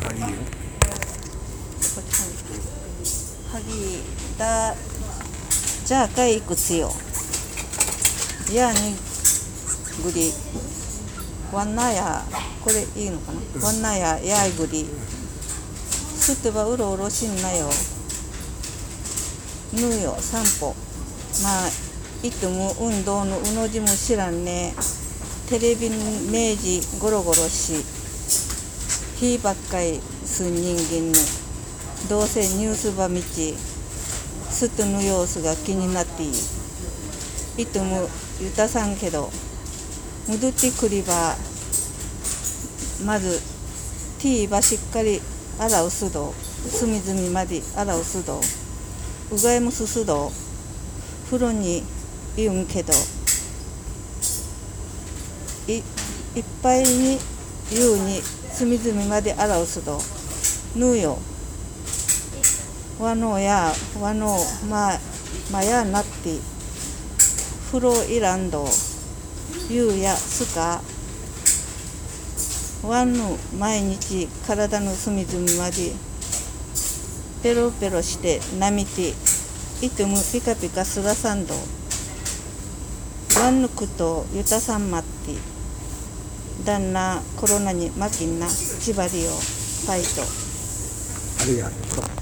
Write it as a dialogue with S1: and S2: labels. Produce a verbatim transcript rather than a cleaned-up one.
S1: あいいよ。
S2: こっちに鍵だじゃあかいくつよやにぐりわんなやこれいいのかな、わんなややいぐりすってばうろうろしんなよぬよ散歩まあいつも運動のうの字も知らんねテレビ明治ゴロゴロしひばっかりすん人間ぬどうせニュースばみちすっとの様子が気になっていいいつもゆたさんけど戻ってくりばまずティーばしっかり洗うすど隅々まで洗うすどうがいもすすど風呂にいうんけどいいっぱいに言うに隅々まで洗うすどぬよわのやわのままやなって風呂いらんどゆうやすかわんの毎日体の隅々までペロペロしてなみていてもピカピカすがさんどわんぬくとゆたさんまって旦那コロナに負けんなちばりよファイト
S1: ありがとう。